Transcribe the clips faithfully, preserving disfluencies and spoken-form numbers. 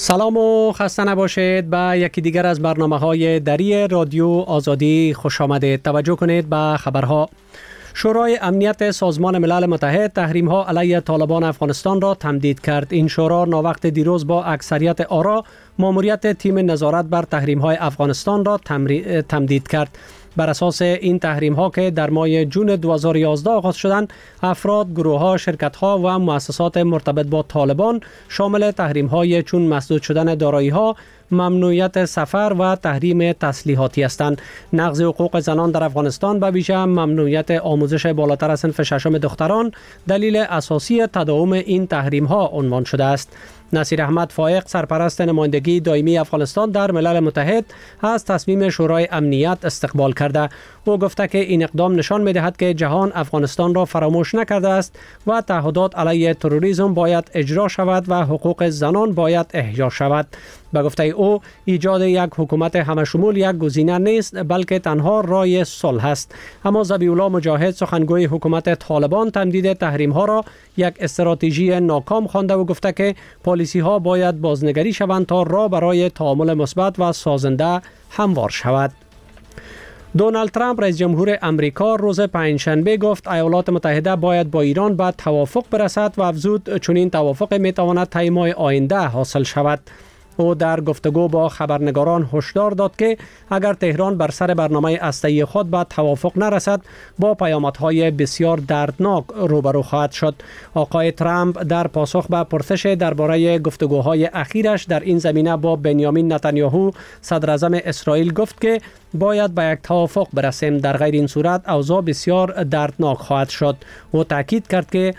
سلام و خسته نباشید. به یکی دیگر از برنامه‌های دری رادیو آزادی خوش آمدید. توجه کنید به خبرها. شورای امنیت سازمان ملل متحد تحریم‌ها علیه طالبان افغانستان را تمدید کرد. این شورا ناوقت دیروز با اکثریت آرا ماموریت تیم نظارت بر تحریم‌های افغانستان را تمدید کرد. بر اساس این تحریم‌ها که در ماه جون دو هزار و یازده آغاز شدند، افراد، گروه‌ها، شرکت‌ها و مؤسسات مرتبط با طالبان شامل تحریم‌های چون مسدود شدن دارایی‌ها، ممنوعیت سفر و تحریم تسلیحاتی هستند. نقض حقوق زنان در افغانستان، به ویژه ممنوعیت آموزش بالاتر از صنف ششم دختران، دلیل اساسی تداوم این تحریم‌ها عنوان شده است. نصیر احمد فائق، سرپرست نمایندگی دائمی افغانستان در ملل متحد، از تصمیم شورای امنیت استقبال کرده. او گفته که این اقدام نشان می‌دهد که جهان افغانستان را فراموش نکرده است و تعهدات علیه تروریسم باید اجرا شود و حقوق زنان باید احیا شود. به گفته او، ایجاد یک حکومت همشمول یک گزینه نیست، بلکه تنها راه صلح است. اما ذبیح الله مجاهد، سخنگوی حکومت طالبان، تمدید تحریم ها را یک استراتژی ناکام خوانده و گفته که پالیسی ها باید بازنگری شوند تا راه برای تعامل مثبت و سازنده هموار شود. دونالد ترامپ، رئیس جمهور امریکا، روز پنجشنبه گفت ایالات متحده باید با ایران به توافق برسد و افزود چنین توافق میتواند طی ماه آینده حاصل شود. او در گفتگو با خبرنگاران هشدار داد که اگر تهران بر سر برنامه هسته‌ای خود به توافق نرسد، با پیامدهای بسیار دردناک روبرو خواهد شد. آقای ترامپ در پاسخ به پرسش درباره گفتگوهای اخیرش در این زمینه با بنیامین نتانیاهو، صدر اعظم اسرائیل، گفت که باید به یک توافق برسیم، در غیر این صورت اوضاع بسیار دردناک خواهد شد. او تاکید کرد که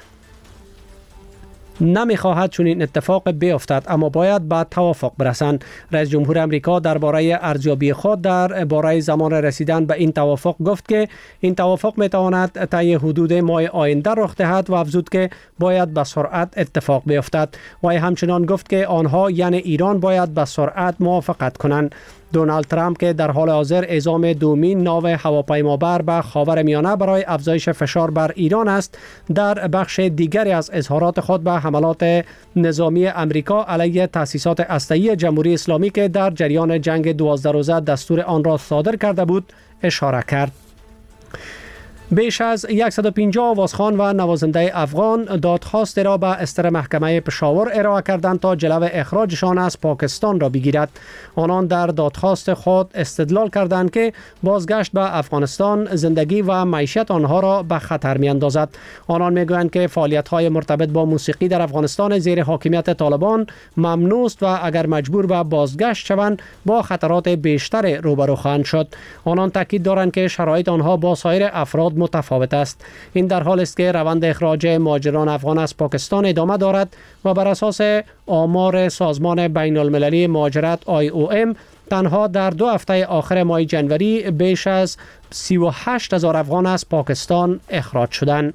نمیخواهد چون این اتفاق بیفتد، اما باید به توافق برسند. رئیس جمهور امریکا درباره ارزیابی خود در باره زمان رسیدن به این توافق گفت که این توافق میتواند طی حدود ماه آینده رخ دهد و افزود که باید به سرعت اتفاق بیفتد. و همچنان گفت که آنها یعنی ایران باید به سرعت موافقت کنند. دونالد ترامپ که در حال حاضر اعزام دومین ناو هواپیمابر به خاورمیانه برای افزایش فشار بر ایران است، در بخش دیگری از اظهارات خود به حملات نظامی امریکا علیه تأسیسات هسته‌ای جمهوری اسلامی که در جریان جنگ دوازده روزه دستور آن را صادر کرده بود اشاره کرد. بیش از صد و پنجاه آوازخوان و نوازنده افغان دادخواست را به استر محکمه پشاور ارائه کردند تا جلو اخراجشان از پاکستان را بگیرد. آنان در دادخواست خود استدلال کردند که بازگشت به افغانستان زندگی و معیشت آنها را به خطر می‌اندازد. آنان می‌گویند که فعالیت‌های مرتبط با موسیقی در افغانستان زیر حاکمیت طالبان ممنوع است و اگر مجبور به بازگشت شوند با خطرات بیشتر روبرو خواهند شد. آنان تاکید دارند که شرایط آنها با سایر افراد متفاوت است. این در حال است که روند اخراج مهاجران افغان از پاکستان ادامه دارد و بر اساس آمار سازمان بین المللی مهاجرت آی او ام تنها در دو هفته آخر ماه جنوری بیش از سی و هشت هزار افغان از پاکستان اخراج شدند.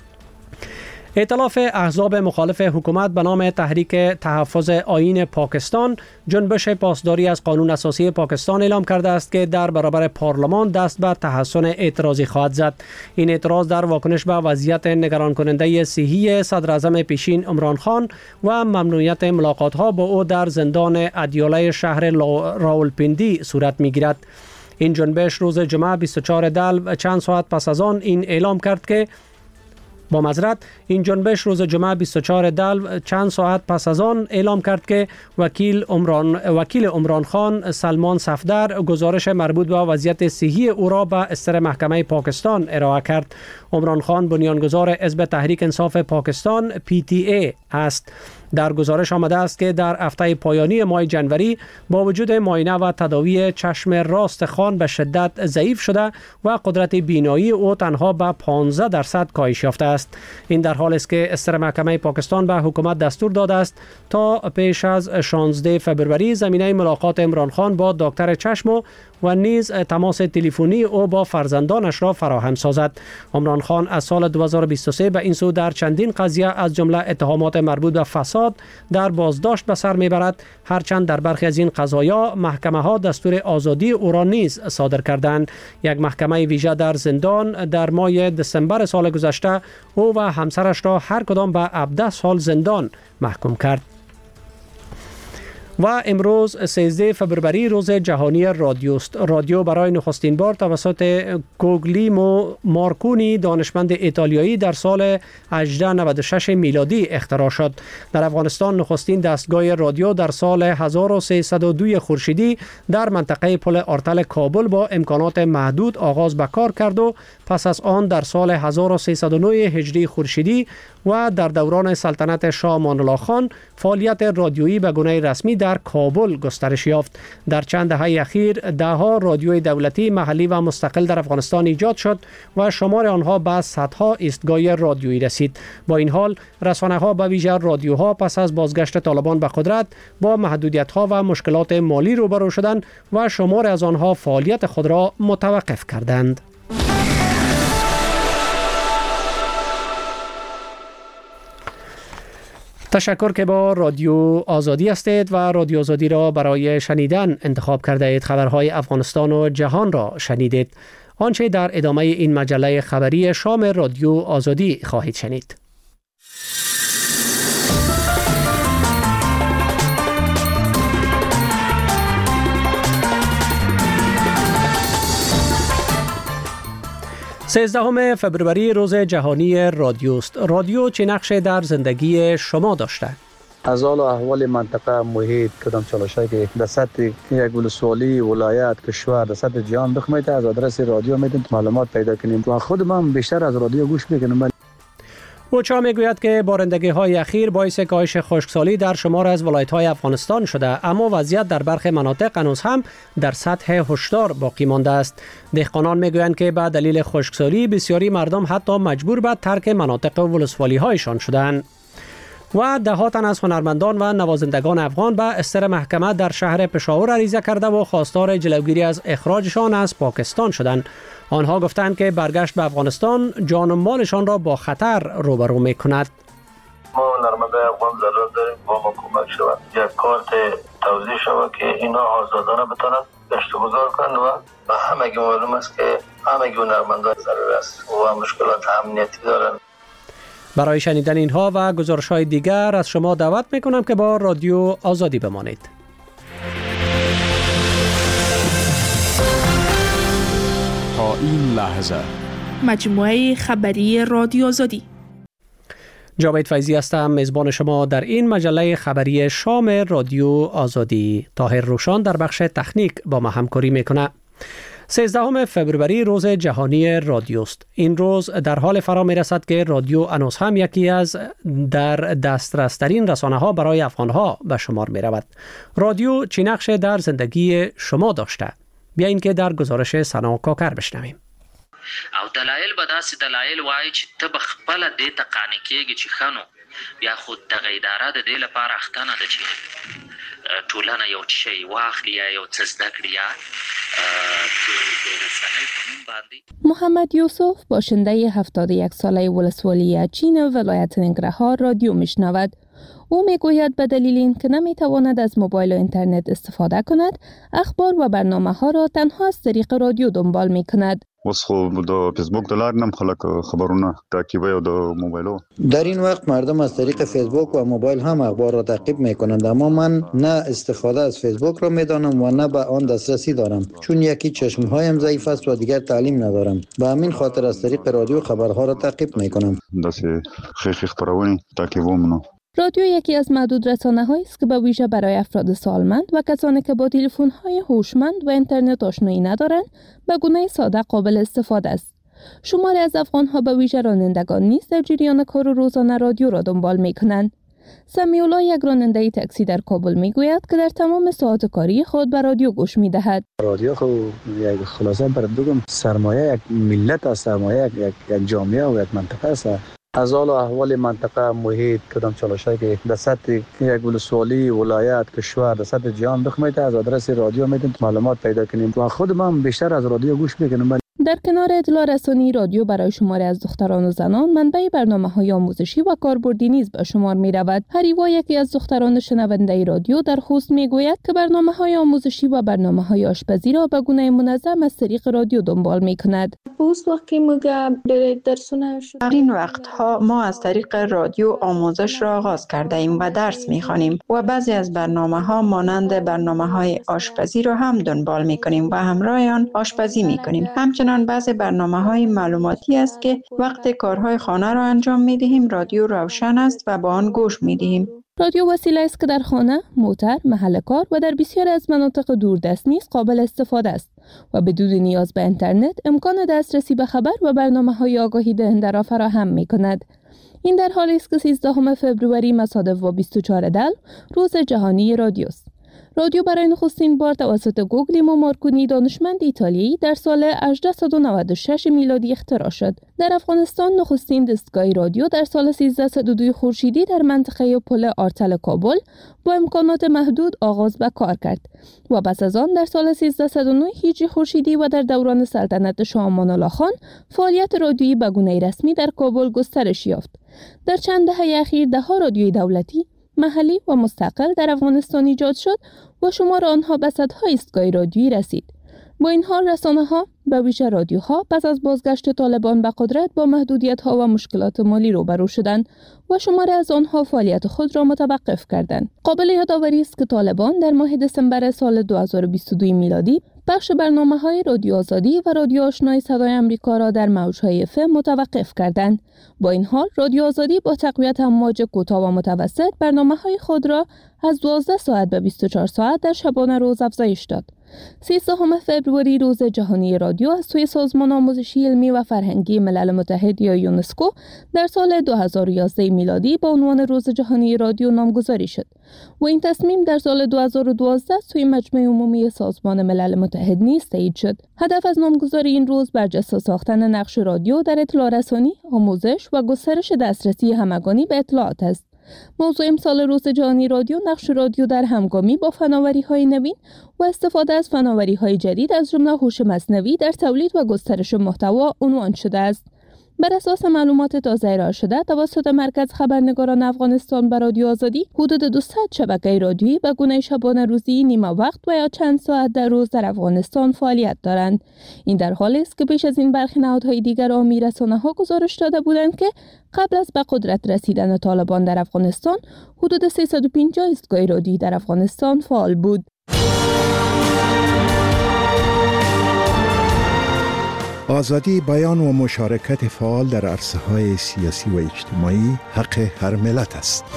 ائتلاف احزاب مخالف حکومت به نام تحریک تحفظ آیین پاکستان جنبش پاسداری از قانون اساسی پاکستان اعلام کرده است که در برابر پارلمان دست به تحسن اعتراضی خواهد زد. این اعتراض در واکنش به وضعیت نگران کننده صحی صدر اعظم پیشین عمران خان و ممنوعیت ملاقات ها با او در زندان ادیاله شهر راولپندی صورت می گیرد. این جنبش روز جمعه بیست و چهارم دلو چند ساعت پس از آن این اعلام کرد که با معذرت این جنبش روز جمعه بیست و چهارم دلو چند ساعت پس از آن اعلام کرد که وکیل عمران وکیل عمران خان سلمان صفدر گزارش مربوط به وضعیت صحی او را به استر محکمه پاکستان ارائه کرد. عمران خان بنیانگذار حزب تحریک انصاف پاکستان پی تی ای است. در گزارش آمده است که در هفته پایانی ماه جنوری با وجود معاینه و تداوی چشم راست خان به شدت ضعیف شده و قدرت بینایی او تنها به پانزده درصد کاهش یافته است. این در حال است که استر محکمه پاکستان به حکومت دستور داده است تا پیش از شانزده فوریه زمینه ملاقات عمران خان با دکتر چشم و نیز تماس تلفنی او با فرزندانش را فراهم سازد. عمران خان از سال دو هزار و بیست و سه به این سو در چندین قضیه از جمله اتهامات مربوط به فساد در بازداشت به سر میبرد، هرچند در برخی از این قضایا محکمه ها دستور آزادی او را نیز صادر کردند. یک محکمه ویژه در زندان در ماه دسامبر سال گذشته او و همسرش را هر کدام به هفده سال زندان محکوم کرد. و امروز سیزده فوریه روز جهانی رادیو است. رادیو برای نخستین بار توسط کوگلیمو مارکونی دانشمند ایتالیایی در سال هجده نود و شش میلادی اختراع شد. در افغانستان نخستین دستگاه رادیو در سال هزار و سیصد و دو خورشیدی در منطقه پل آرتل کابل با امکانات محدود آغاز به کار کرد و پس از آن در سال هزار و سیصد و نه هجری خورشیدی و در دوران سلطنت شاه امان الله خان فعالیت رادیویی به گونه رسمی در کابل گسترش یافت. در چند دهه اخیر دهها رادیوی دولتی، محلی و مستقل در افغانستان ایجاد شد و شمار آنها به صدها ایستگاه رادیویی رسید. با این حال رسانه‌ها به ویژه رادیوها پس از بازگشت طالبان به قدرت با محدودیت‌ها و مشکلات مالی روبرو شدند و شمار از آنها فعالیت خود را متوقف کردند. تشکر که با رادیو آزادی هستید و رادیو آزادی را برای شنیدن انتخاب کرده اید. خبرهای افغانستان و جهان را شنیدید. آنچه در ادامه این مجله خبری شام رادیو آزادی خواهید شنید. سیزدهم فوریه روز جهانی رادیو است. رادیو چه نقشی در زندگی شما داشته؟ از حال و احوال منطقه، محیط، کدام چالشایی که در سطح یک ولسوالی، ولایت، کشور، در سطح جهان بخواید از آدرس رادیو میتونید معلومات پیدا کنیم و خود من بیشتر از رادیو گوش میکنم. اوچا میگوید که بارندگی های اخیر باعث کاهش خشکسالی در شمار از ولایت های افغانستان شده، اما وضعیت در برخی مناطق هنوز هم در سطح هشدار باقی مانده است. دهقانان میگویند که به دلیل خشکسالی بسیاری مردم حتی مجبور به ترک مناطق ولسوالی هایشان شدند. و ده تن از هنرمندان و نوازندگان افغان به استر محکمه در شهر پشاور عریضه کرده و خواستار جلوگیری از اخراجشان از پاکستان شدند. آنها گفتند که برگشت به افغانستان جان و مالشان را با خطر روبرو می کند. ما هنرمندان افغان ضرورت داریم با ما کمک شود، یک کارت توضیح شود که اینا آزادانه بتونن گشت و گذار کنند و به همگی معلوم است که همگی هنرمندان ضرور است و مشکلات امنیتی دارند. برای شنیدن اینها و گزارش‌های دیگر از شما دعوت می‌کنم که با رادیو آزادی بمانید. تا این لحظه مجموعه خبری رادیو آزادی. جاوید فیضی هستم، میزبان شما در این مجله خبری شام رادیو آزادی. طاهر روشان در بخش تکنیک با ما همکاری میکنه. سیزدهم فوریه روز جهانی رادیو است. این روز در حال فرا می رسد که رادیو هنوز هم یکی از در دسترس ترین رسانه ها برای افغان ها به شمار می رود. رادیو چه نقش در زندگی شما داشته؟ بیاین که در گزارش سنا کاکر بشنویم. او دلایل به داسې دلایل وایي چې ته به خپله دې ته قانع کېږي چې ښه نو بیا خو دغه اداره د دې لپاره اخته نه ده چې ټولنه یو شی واخلي یا یو څه زده کړي یا د رسنۍ په نوم باندې. محمد یوسف باشنده هفتاد و یک ساله ولسوالی اچین ولایت ننگرهار رادیو میشنود. او میگوید به دلیل اینکه نمیتواند از موبایل و اینترنت استفاده کند، اخبار و برنامه ها را تنها از طریق رادیو دنبال میکند. اوس خو د فیسبوک د لارې نم خلک خبرونه تعقیبوي او د موبایلو. در این وقت مردم از طریق فیسبوک و موبایل هم اخبار را تعقیب میکنند، اما من نه استفاده از فیسبوک را میدانم و نه به آن دسترسی دارم، چون یکی چشمهایم ضعیف است و دیگر تعلیم ندارم. به همین خاطر از طریق رادیو خبرها را تعقیب میکنم. داسې خیخ خبرونه تعقیبوم نو. رادیو یکی از معدود رسانه‌هایی است که به ویژه برای افراد سالمند و کسانی که با تلفن‌های هوشمند و اینترنت آشنایی ندارند به گونه ساده قابل استفاده است. شماری از افغان‌ها به ویژه رانندگان نیز در جریان کار روزانه رادیو را دنبال می‌کنند. سمی‌الله یک راننده تاکسی در کابل می‌گوید که در تمام ساعات کاری خود به رادیو گوش می‌دهد. رادیو خو یک خلاصه بر بگم سرمایه یک ملت است، سرمایه یک یک جامعه و یک منطقه است. از حال و احوال منطقه، محیط، کدام چالشایی که در سطح یک ولسوالی، ولایت، کشور، در سطح جهان بخواید از آدرس رادیو میتونید معلومات پیدا کنیم و خود من بیشتر از رادیو گوش میکنم. در کنار اطلاع رسانی، رادیو برای شماری از دختران و زنان منبع برنامه‌های آموزشی و کاربردی نیز به شمار می‌رود. هریوا، یکی از دختران شنونده رادیو، در خوست می‌گوید که برنامه‌های آموزشی و برنامه‌های آشپزی را به گونه منظم از طریق رادیو دنبال می‌کند. خوست وقتی مگه درسونه شد. در این وقت‌ها ما از طریق رادیو آموزش را آغاز کرده ایم و درس می‌خوانیم و بعضی از برنامه‌ها مانند برنامه‌های آشپزی را هم دنبال می‌کنیم و همراه آن آشپزی می‌کنیم. همچنین بعضی برنامه‌های معلوماتی است که وقت کارهای خانه را انجام می‌دهیم رادیو روشن است و با آن گوش می‌دهیم. رادیو وسیله است که در خانه، موتر، محل کار و در بسیاری از مناطق دوردست نیز قابل استفاده است و بدون نیاز به اینترنت امکان دسترسی به خبر و برنامه‌های آگاهی دهنده را فراهم می‌کند. این در حالی است که سیزدهم فوریه مصادف با بیست و چهارم دل روز جهانی رادیو است. رادیو برای نخستین بار توسط گوگلیمو مارکونی، دانشمند ایتالیایی، در سال هجده نود و شش میلادی اختراع شد. در افغانستان نخستین دستگاه رادیو در سال سیزده و دو خورشیدی در منطقه پل آرتل کابل با امکانات محدود آغاز به کار کرد و پس از آن در سال سیزده و نه هجری خورشیدی و در دوران سلطنت شاه امان الله خان فعالیت رادیویی به گونه رسمی در کابل گسترش یافت. در چند دهه اخیر ده‌ها رادیوی دولتی، محلی و مستقل در افغانستان ایجاد شد و شمار آنها به صدها ایستگاه رادیویی رسید. با این حال رسانه‌ها، به ویژه رادیوها، پس از بازگشت طالبان به قدرت با محدودیت‌ها و مشکلات مالی روبرو شدند و شماری از آنها فعالیت خود را متوقف کردند. قابل یادآوری است که طالبان در ماه دسامبر سال دو هزار و بیست و دو میلادی بخش برنامه‌های رادیو آزادی و رادیو آشنای صدای آمریکا را در موج‌های اف ام متوقف کردند. با این حال رادیو آزادی با تقویت امواج کوتاه و متوسط برنامه‌های خود را از دوازده ساعت به بیست و چهار ساعت در شبانه روز افزایش داد. سیزدهم فوریه روز جهانی رادیو از سوی سازمان آموزشی علمی و فرهنگی ملل متحد یا یونسکو در سال دو هزار و یازده میلادی با عنوان روز جهانی رادیو نامگذاری شد و این تصمیم در سال دو هزار و دوازده سوی مجمع عمومی سازمان ملل متحد نیز تایید شد. هدف از نامگذاری این روز برجسته ساختن نقش رادیو در اطلاع رسانی، آموزش و گسترش دسترسی همگانی به اطلاعات است. موضوع امسال روز جهانی رادیو نقش رادیو در همگامی با فناوری‌های نوین و استفاده از فناوری‌های جدید از جمله هوش مصنوعی در تولید و گسترش محتوا عنوان شده است. بر اساس معلومات تازه ارائه شده توسط مرکز خبرنگاران افغانستان به رادیو آزادی، حدود دویست شبکه رادیویی به گونه شبانه روزی، نیمه وقت و یا چند ساعت در روز در افغانستان فعالیت دارند. این در حالی است که پیش از این برخی نهادهای دیگر عامی رسانه‌ها گزارش داده بودند که قبل از به قدرت رسیدن طالبان در افغانستان حدود سیصد و پنجاه ایستگاه رادیویی در افغانستان فعال بود. آزادی بیان و مشارکت فعال در عرصه‌های سیاسی و اجتماعی حق هر ملت است.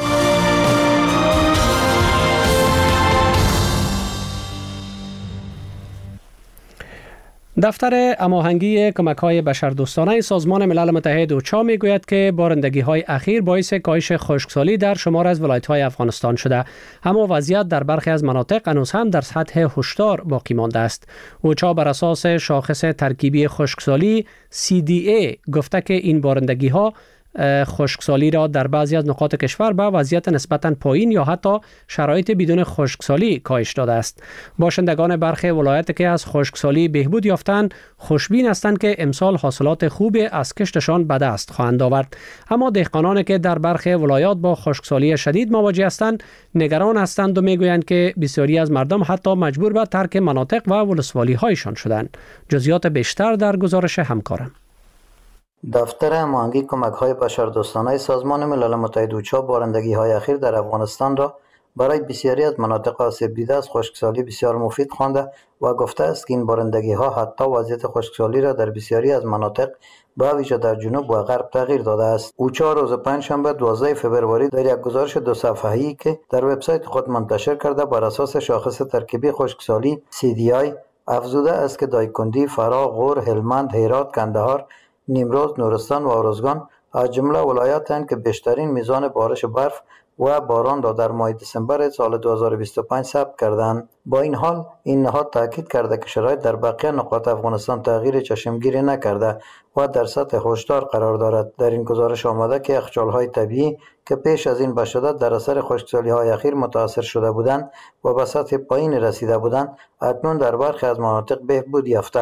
دفتر هماهنگی کمک‌های بشردوستانه سازمان ملل متحد اوچا میگوید که بارندگی‌های اخیر باعث کاهش خشکسالی در شمار از ولایت‌های افغانستان شده، اما وضعیت در برخی از مناطق هنوز هم در سطح هشدار باقی مانده است. اوچا بر اساس شاخص ترکیبی خشکسالی سی دی ای گفته که این بارندگی‌ها خشکسالی را در بعضی از نقاط کشور به وضعیت نسبتاً پایین یا حتی شرایط بدون خشکسالی کاهش داده است. باشندگان برخی ولایت که از خشکسالی بهبود یافتند خوشبین هستند که امسال حاصلات خوب از کشتشان به دست خواهند آورد، اما دهقانانی که در برخی ولایات با خشکسالی شدید مواجه هستند نگران هستند و میگویند که بسیاری از مردم حتی مجبور به ترک مناطق و ولسوالی‌هایشان شدند. جزئیات بیشتر در گزارش همکارم. دفتر هماهنگی کمک‌های بشردوستانه سازمان ملل متحد اوچا بارندگی‌های اخیر در افغانستان را برای بسیاری از مناطق آسیب دیده از خشکسالی بسیار مفید خوانده و گفته است که این بارندگی‌ها حتی وضعیت خشکسالی را در بسیاری از مناطق به ویژه در جنوب و غرب تغییر داده است. اوچا روز پنجشنبه دوازده فوریه در یک گزارش دو صفحه‌ای که در وبسایت خود منتشر کرده بر اساس شاخص ترکیبی خشکسالی سی دی آی افزوده است که دایکندی، فراه، غور، هلمند، هرات، کندهار، نیمروز، نورستان و ارزگان از جمله ولایاتند که بیشترین میزان بارش برف و باران را در ماه دسامبر سال دو هزار و بیست و پنج ثبت کردند. با این حال این نهاد تاکید کرده که شرایط در بقیه نقاط افغانستان تغییر چشمگیری نکرده و در سطح هشدار قرار دارد. در این گزارش آمده که یخچال‌های طبیعی که پیش از این به شدت در اثر خشکسالی‌های اخیر متاثر شده بودند و به سطح پایین رسیده بودند، اکنون در برخی از مناطق بهبود یافته‌اند.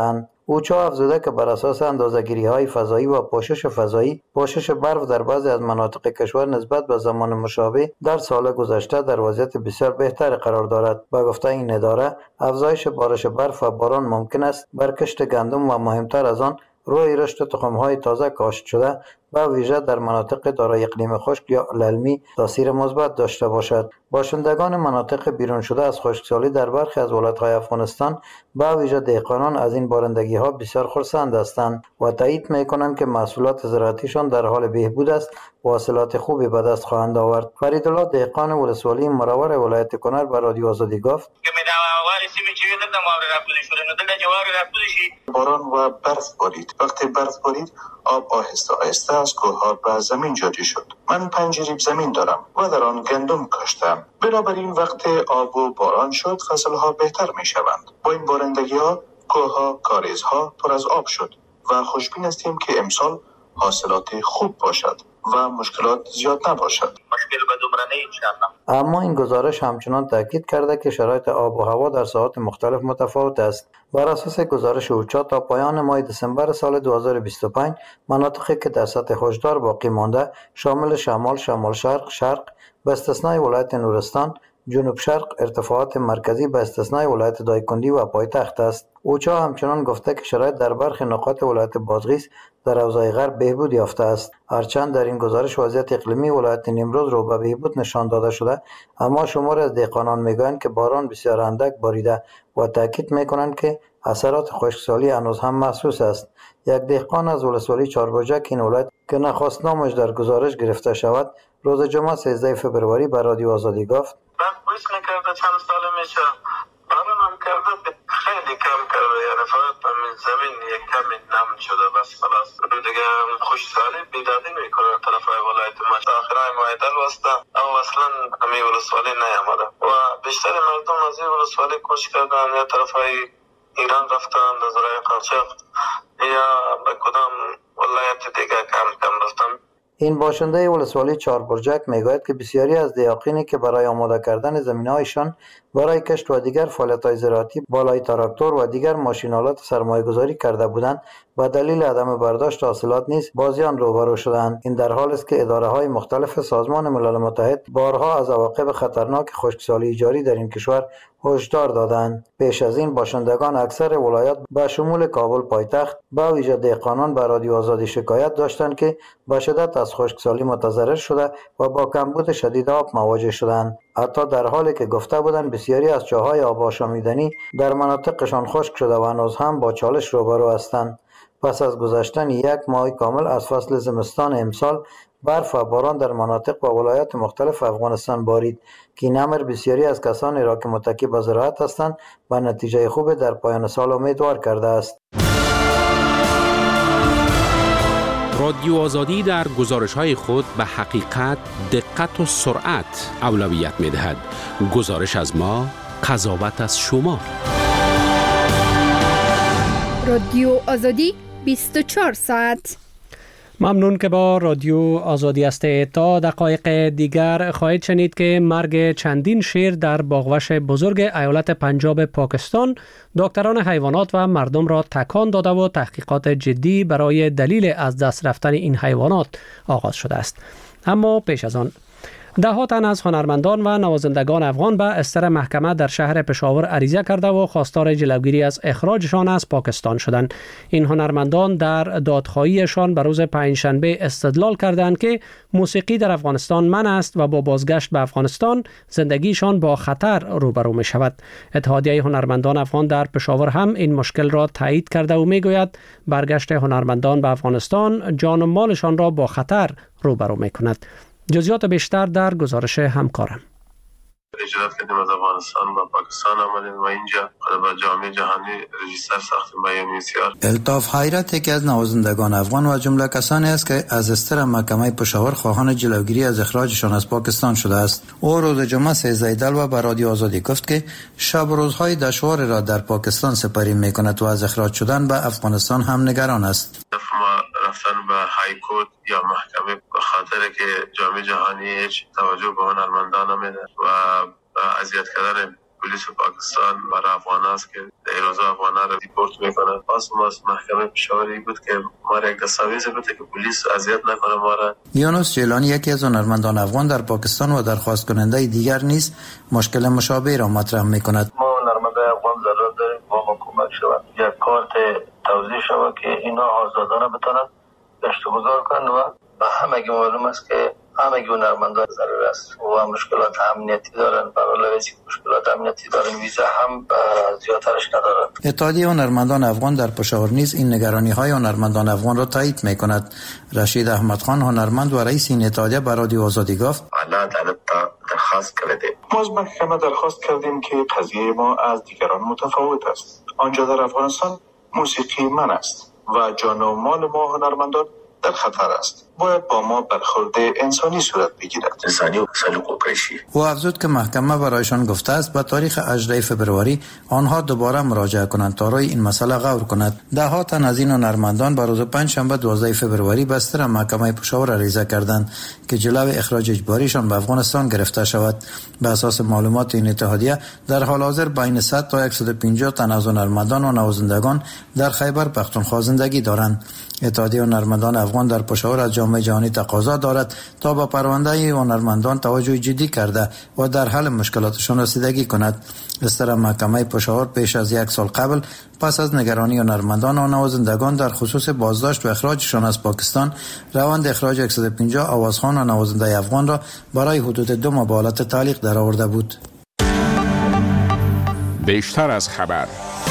اوچا افزوده که بر اساس اندازه‌گیری‌های فضایی و پوشش فضایی، پوشش برف در بعضی از مناطق کشور نسبت به زمان مشابه در سال گذشته در وضعیت بسیار بهتر قرار دارد. با گفته این اداره، افزایش بارش برف و باران ممکن است بر کشت گندم و مهمتر از آن روی رشد تخم‌های تازه کاشت شده به ویژه در مناطق دارای اقلیم خشک یا للمی تاثیر مثبت داشته باشد. باشندگان مناطق بیرون شده از خشکسالی در برخی از ولایت‌های افغانستان به ویژه دهقانان از این بارندگی‌ها بسیار خرسند هستند و تایید می‌کنند که محصولات زراعتیشان در حال بهبود است و حاصلات خوبی به دست خواهند آورد. فریدالله دهقان ولسوالی مروار ولایت کنر به رادیو آزادی گفت: باران و برف بارید. وقتی برف بارید آب آهسته آهسته از کوه‌ها به زمین جاری شد. من پنج ریب زمین دارم و در آن گندم کاشتم. بنابراین وقتی آب و باران شد فصل‌ها بهتر می‌شوند. با این بارندگی‌ها کوه‌ها، کاریزها پر از آب شد و خوشبین هستیم که امسال حاصلات خوب باشد و مشکلات زیاد نباشد. مشکل به دومرانه انشاءالله. اما این گزارش همچنان تاکید کرده که شرایط آب و هوا در ساحات مختلف متفاوت است. بر اساس گزارش اوچا تا پایان ماه دسامبر سال دو هزار و بیست و پنج مناطقی که در سطح هشدار باقی مانده شامل شمال، شمال شرق، شرق به استثنای ولایت نورستان، جنوب شرق، ارتفاعات مرکزی به استثنای ولایت دایکندی و پایتخت است. اوچا همچنان گفته که شرایط در برخی نقاط ولایت بادغیس در حوزه غرب بهبود یافته است. هرچند در این گزارش وضعیت اقلیمی ولایت نیمروز رو به بهبود نشان داده شده، اما شمار از دهقانان میگویند که باران بسیار اندک باریده و تاکید میکنند که اثرات خشکسالی هنوز هم محسوس است. یک دهقان از ولسوالی چهاربرجک این ولایت که نخواست نامش در گزارش گرفته شود، روز جمعه سیزده فوریه به رادیو آزادی گفت: من گوش نکرده چند سال میشه باران هم کرده خیلی کم کرده، یعنی فقط همین زمین یک کمی نم شده بس خلاص دیگه. خشکسالی بیدادی میکنه طرف ولایت ما. آخرای مایدل وسته او اصلا همین ولسوالی نیامده و بیشتر مردم از این ولسوالی کوچ کردن یا طرف ایران رفتن از راه قاچاق یا به کدام ولایت دیگه کم کم رفتن. این باشنده ولسوالی چهاربرجک میگوید که بسیاری از دیاقینی که برای آماده کردن زمینهایشان برای کشت و دیگر فعالیت‌های زراعتی بالای تراکتور و دیگر ماشین‌آلات سرمایه‌گذاری کرده بودند و دلیل عدم برداشت حاصلات نیز با زیان روبرو شدند. این در حالی است که اداره‌های مختلف سازمان ملل متحد بارها از عواقب خطرناک خشکسالی جاری در این کشور هشدار دادند. پیش از این باشندگان اکثر ولایات به شمول کابل پایتخت با ویژه دهقانان به رادیو آزادی شکایت داشتند که به شدت از خشکسالی متضرر شده و با کمبود شدید آب مواجه شدند. حتی در حالی که گفته بودند بسیاری از چاهای آب آشامیدنی در مناطقشان خشک شده و هنوز هم با چالش روبرو هستند. پس از گذشتن یک ماه کامل از فصل زمستان امسال، برف و باران در مناطق و ولایات مختلف افغانستان بارید که این امر بسیاری از کسانی را که متکی به زراعت هستند به نتیجه خوب در پایان سال امیدوار کرده است. رادیو آزادی در گزارش‌های خود به حقیقت، دقت و سرعت اولویت می‌دهد. گزارش از ما، قضاوت از شما. رادیو آزادی بیست و چهار ساعت. ممنون که با رادیو آزادی هستید. تا دقایق دیگر خواهید شنید که مرگ چندین شیر در باغوش بزرگ ایالت پنجاب پاکستان دکتران حیوانات و مردم را تکان داده و تحقیقات جدی برای دلیل از دست رفتن این حیوانات آغاز شده است. اما پیش از آن ده ها تن از هنرمندان و نوازندگان افغان به استر محکمه در شهر پشاور عریضه کرده و خواستار جلوگیری از اخراجشان از پاکستان شدند. این هنرمندان در دادخواهیشان به روز پنجشنبه استدلال کردند که موسیقی در افغانستان منع است و با بازگشت به افغانستان زندگیشان با خطر روبرو می شود. اتحادیه هنرمندان افغان در پشاور هم این مشکل را تایید کرده و می گوید برگشت هنرمندان به افغانستان جان و مالشان را با خطر روبرو می کند. جزئیات بیشتر در گزارش همکارم. اجرات کردیم از افغانستان و پاکستان آمدیم و اینجا با جامعه جهانی رجیستر ساختیم با ام سی آر. الطاف حیرت یکی از نوازندگان افغان و جمله کسانی است که از استر محکمه پشاور خواهان جلوگیری از اخراجشان از پاکستان شده است. او روز جمعه سیزده دلو به رادیو آزادی گفت که شب و روزهای دشوار را در پاکستان سپری میکند و از اخراج شدن به افغانستان هم نگران است. رفتن به های کورت یا محکمه به خاطر که جامعه جهانی هیچ توجه به هنرمندان نمیده و اذیت کردن پلیس پاکستان برای افغان است که در روز افغان را دیپورت میکنه. پس ما از محکمه پشاوری بود که ما را یک دستاویز بده که پلیس اذیت نکنه ما را. یونس جیلانی یکی از هنرمندان افغان در پاکستان و درخواست کننده دیگر نیز مشکل مشابه را مطرح میکند. ما هنرمندان افغان ضرورت داریم ما ما کمک شود یک کارت توزیع شود که اینا آزادانه بتونن گشت و گذار کنن و به همگی معلوم است که همگی هنرمندان ضرور است و مشکلات امنیتی دارن. برای ویزی مشکلات امنیتی دارن، ویزا هم زیادترش ندارن. اتحادیه هنرمندان افغان در پشاور نیز این نگرانی های هنرمندان افغان را تایید میکند. رشید احمد خان هنرمند و رئیس این اتحادیه به رادیو آزادی گفت اعلی عدالت درخواست کردیم. ما از محکمه درخواست کردیم که قضیه ما از دیگران متفاوت است. آنجا در افغانستان موسیقی من است و جان و مال ما هنرمندان در خطر است. باید با ما برخورد انسانی صورت بگیرد. انسانی و سلوک و کشی. او افزود که محکمه برایشان گفته است به تاریخ هجدهم فوریه آنها دوباره مراجعه کنند تا روی این مسئله غور کند. ده ها تن از این هنرمندان به روز پنج شنبه دوازدهم فوریه بستر محکمه پشاور عریضه کردند که جلوی اخراج اجباریشان به افغانستان گرفته شود. به اساس معلومات این اتحادیه در حال حاضر بین صد تا صد و پنجاه تن از هنرمندان و نوازندگان در خیبر پختونخوا زندگی دارند. اتحادیه هنرمندان افغان در پشاور از جامعه جهانی تقاضا دارد تا با پرونده هنرمندان توجه جدی کرده و در حل مشکلاتشان رسیدگی کند. بستر محکمه پشاور پیش از یک سال قبل پس از نگرانی هنرمندان و نوازندگان در خصوص بازداشت و اخراجشان از پاکستان روند اخراج صد و پنجاه آوازخوان و نوازنده افغان را برای حدود دو ماه به حالت تعلیق درآورده بود. بیشتر از خبر.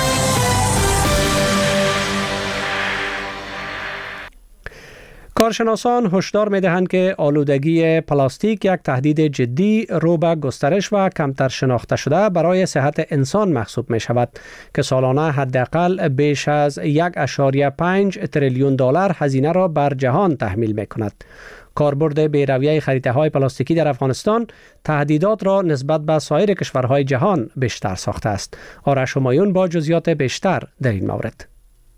کارشناسان هشدار می‌دهند که آلودگی پلاستیک یک تهدید جدی رو به گسترش و کمتر شناخته شده برای صحت انسان محسوب می‌شود که سالانه حداقل بیش از یک اشاریه پنج تریلیون دلار هزینه را بر جهان تحمیل می‌کند. کاربرد بی‌رویه خریده‌های پلاستیکی در افغانستان تهدیدات را نسبت به سایر کشورهای جهان بیشتر ساخته است. آرش همایون با جزئیات بیشتر در این مورد.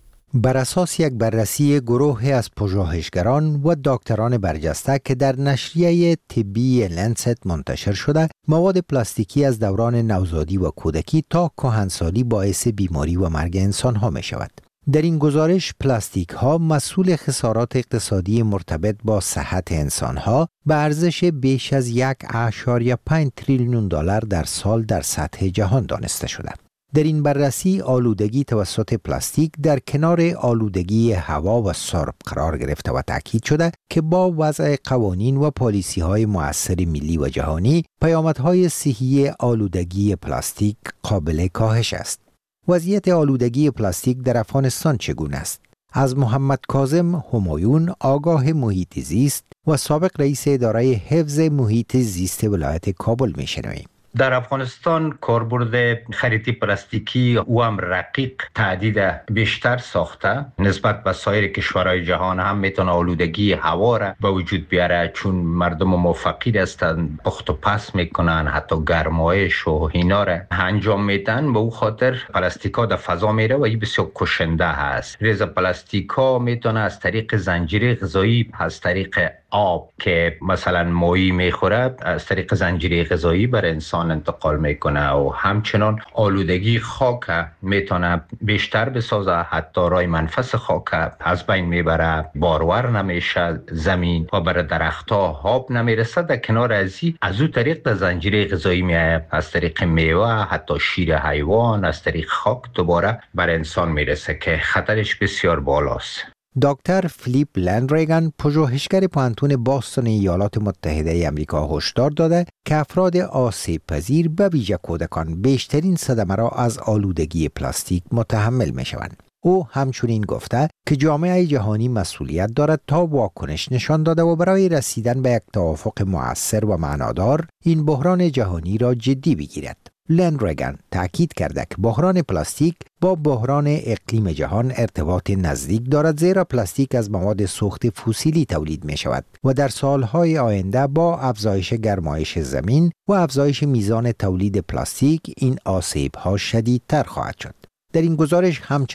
بر اساس یک بررسی گروهی از پژوهشگران و دکتران برجسته که در نشریه طبی لنست منتشر شده، مواد پلاستیکی از دوران نوزادی و کودکی تا کهنسالی باعث بیماری و مرگ انسان ها می شود. در این گزارش پلاستیک ها مسئول خسارات اقتصادی مرتبط با صحت انسان ها به ارزش بیش از یک اشاریه پنج تریلیون دلار در سال در سطح جهان دانسته شده. در این بررسی آلودگی توسط پلاستیک در کنار آلودگی هوا و سرب قرار گرفته و تاکید شده که با وضع قوانین و پالیسی‌های مؤثر ملی و جهانی پیامدهای صحی آلودگی پلاستیک قابل کاهش است. وضعیت آلودگی پلاستیک در افغانستان چگونه است؟ از محمد کاظم همایون، آگاه محیط زیست و سابق رئیس اداره حفظ محیط زیست ولایت کابل می‌شنویم. در افغانستان کاربرد خریدی پلاستیکی و هم رقیق تهدید بیشتر ساخته نسبت به سایر کشورهای جهان هم میتونه آلودگی هوا را به وجود بیاره، چون مردم ما فقیر هستند، پخت و پس میکنن، حتی گرمایش و اینا را انجام میدن. به او خاطر پلاستیکا در فضا میره و این بسیار کشنده هست. ریز پلاستیکا میتونه از طریق زنجیره غذایی، از طریق آب که مثلا ماهی میخوره، از طریق زنجیره غذایی بر انسان انتقال میکنه و همچنان آلودگی خاک میتونه بیشتر بسازه، حتی رای منفس خاک از بین میبره، بارور نمیشه زمین و بر درختها آب نمیرسه. در کنار ازی از او طریق در زنجیره غذایی میایه، از طریق میوه، حتی شیر حیوان، از طریق خاک دوباره بر انسان میرسه که خطرش بسیار بالاست. دکتر فلیپ لندریگن، پژوهشگر پوهنتون باستون ایالات متحده آمریکا، هشدار داده که افراد آسیب پذیر به ویژه کودکان بیشترین صدمه را از آلودگی پلاستیک متحمل می شوند. او همچنین گفته که جامعه جهانی مسئولیت دارد تا واکنش نشان داده و برای رسیدن به یک توافق مؤثر و معنادار این بحران جهانی را جدی بگیرد. لندریگن تأکید کرده که بحران پلاستیک با بحران اقلیم جهان ارتباط نزدیک دارد، زیرا پلاستیک از مواد سوخت فسیلی تولید می شود و در سالهای آینده با افزایش گرمایش زمین و افزایش میزان تولید پلاستیک این آسیب‌ها شدیدتر خواهد شد. در این گزارش همچنان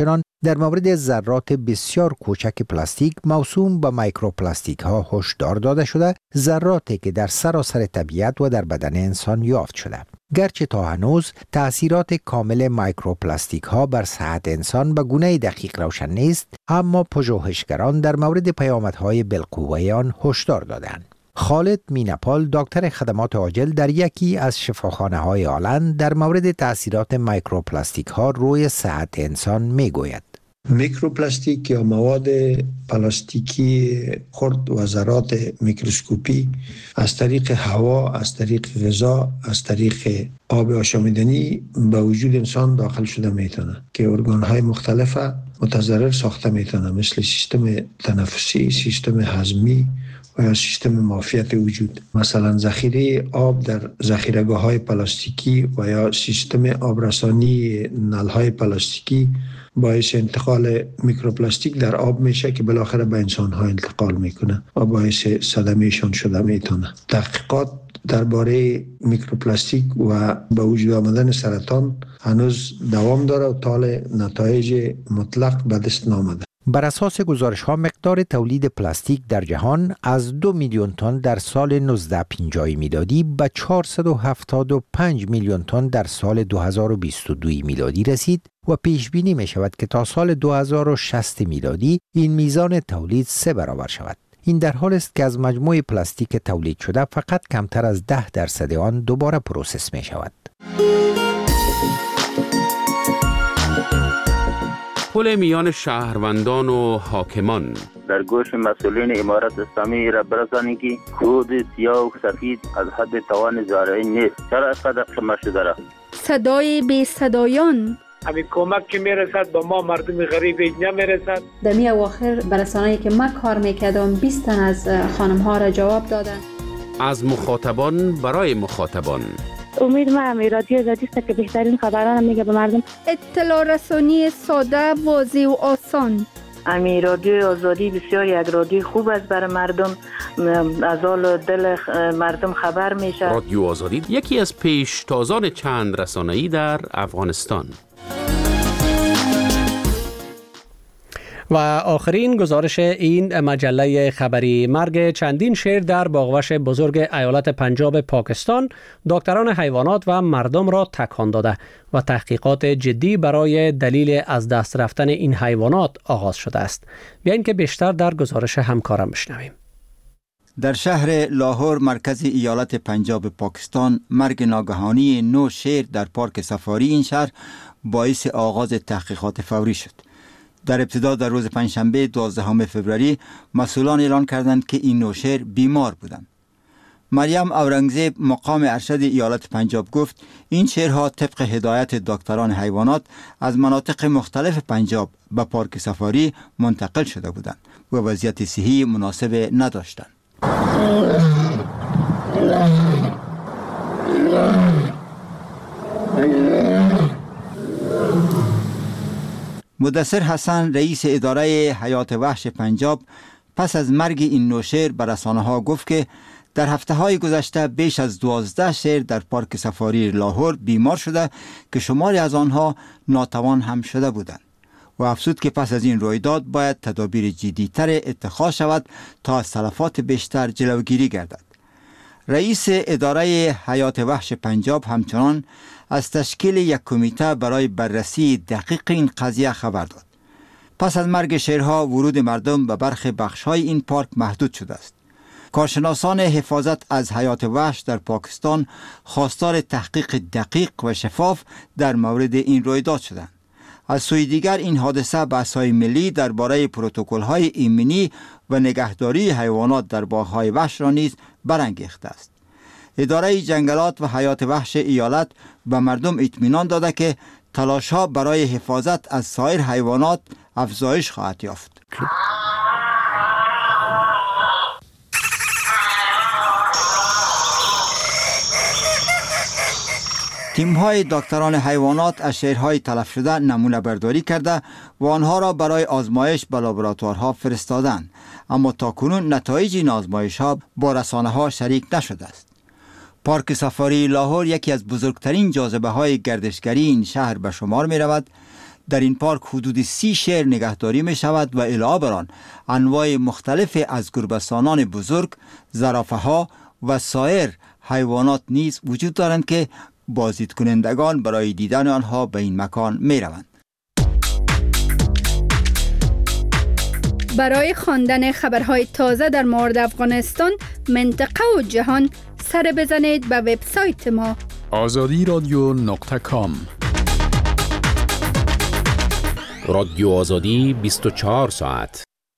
در مورد ذرات بسیار کوچک پلاستیک موسوم به میکروپلاستیک ها هشدار داده شده، ذراتی که در سراسر طبیعت و در بدن انسان یافت شده. گرچه تا هنوز تأثیرات کامل میکروپلاستیک ها بر صحت انسان به گونه دقیق روشن نیست، اما پژوهشگران در مورد پیامدهای بالقوه آن هشدار دادند. خالد مینپال، دکتر خدمات عاجل در یکی از شفاخانه های آلند، در مورد تأثیرات میکروپلاستیک ها روی صحت انسان می گوید. میکروپلاستیک یا مواد پلاستیکی خرد و ذرات میکروسکوپی از طریق هوا، از طریق غذا، از طریق آب آشامیدنی به وجود انسان داخل شده میتونه که ارگان‌های مختلف متضرر ساخته میتونه، مثل سیستم تنفسی، سیستم هضمی و یا سیستم معافیت وجود. مثلا ذخیره آب در ذخیره‌گاه‌های پلاستیکی و یا سیستم آبرسانی نل‌های پلاستیکی باعث انتقال میکروپلاستیک در آب میشه که بالاخره به انسان‌ها انتقال میکنه و باعث صدمهشان شده میتونه. تحقیقات درباره میکروپلاستیک و به وجود آمدن سرطان هنوز دوام داره و تا نتایج مطلق به دست نامده. بر اساس گزارش ها مقدار تولید پلاستیک در جهان از دو میلیون تن در سال نوزده پنجاه میلادی به چهارصد و هفتاد و پنج میلیون تن در سال دو هزار و بیست و دو میلادی رسید و پیش بینی می شود که تا سال دو هزار و شصت میلادی این میزان تولید سه برابر شود. این در حال است که از مجموع پلاستیک تولید شده فقط کمتر از ده درصد آن دوباره پروسس می شود. پل میان شهروندان و حاکمان در گوش مسئولین امارت اسلامی را برسانید که خود سیاه و سفید از حد توان زارعی نیست. چرا اینقدر کم شده را؟ صدای بی صدایان، همین کمک که میرسد با ما مردم غریب نمیرسد. دمی اواخر برسانه‌ای که من کار میکردم بیست تن از خانم ها را جواب دادن. از مخاطبان برای مخاطبان. امید ما همی رادیو آزادی است که بهترین خبران میگه به مردم. اطلاع رسانی ساده، واضح و آسان. امی رادیو آزادی بسیار یک رادیو خوب است برای مردم، از حال دل مردم خبر میشه. رادیو آزادی یکی از پیشتازان چند رسانه‌ای در افغانستان. و آخرین گزارش این مجله خبری: مرگ چندین شیر در باغوش بزرگ ایالت پنجاب پاکستان دکتران حیوانات و مردم را تکان داده و تحقیقات جدی برای دلیل از دست رفتن این حیوانات آغاز شده است. بیایید که بیشتر در گزارش همکارم بشنویم. در شهر لاهور مرکز ایالت پنجاب پاکستان مرگ ناگهانی نو شیر در پارک سفاری این شهر باعث آغاز تحقیقات فوری شد. در ابتدا در روز پنجشنبه دوازدهم فوریه مسئولان اعلان کردند که این نو شیر بیمار بودند. مریم اورنگزیب مقام ارشد ایالت پنجاب گفت این شیرها طبق هدایت دکتران حیوانات از مناطق مختلف پنجاب به پارک سفاری منتقل شده بودند و وضعیت صحی مناسب نداشتند. مدثر حسن رئیس اداره حیات وحش پنجاب پس از مرگ این نو شیر به رسانه‌ها گفت که در هفته‌های گذشته بیش از دوازده شیر در پارک سفاری لاهور بیمار شده که شماری از آنها ناتوان هم شده بودند و افزود که پس از این رویداد باید تدابیر جدی‌تر اتخاذ شود تا از تلفات بیشتر جلوگیری گردد. رئیس اداره حیات وحش پنجاب همچنان از تشکیل یک کمیته برای بررسی دقیق این قضیه خبر داد. پس از مرگ شیرها ورود مردم به برخی بخش‌های این پارک محدود شده است. کارشناسان حفاظت از حیات وحش در پاکستان خواستار تحقیق دقیق و شفاف در مورد این رویداد شدند. از سوی دیگر این حادثه بحث‌های ملی درباره پروتکل‌های ایمنی و نگهداری حیوانات در باغ‌های وحش را نیز برانگیخته است. اداره جنگلات و حیات وحش ایالت به مردم اطمینان داده که تلاش‌ها برای حفاظت از سایر حیوانات افزایش خواهد یافت. تیم‌های دکتران حیوانات از شیرهای تلف شده نمونه برداری کرده و آنها را برای آزمایش به لابراتوارها فرستادند، اما تاکنون نتایج این آزمایش‌ها با رسانه‌ها شریک نشده است. پارک سفاری لاهور یکی از بزرگترین جاذبه‌های گردشگری این شهر به شمار می‌رود در این پارک حدود سی شیر نگهداری می شود و علاوه بر آن انواع مختلف از گربه‌سانان بزرگ، زرافه ها و سایر حیوانات نیز وجود دارند که بازدید کنندگان برای دیدن آنها به این مکان می روند. برای خواندن خبرهای تازه در مورد افغانستان، منطقه و جهان، سر بزنید به وبسایت ما آزادی رادیو نقطه کام. رادیو آزادی بیست و چهار ساعت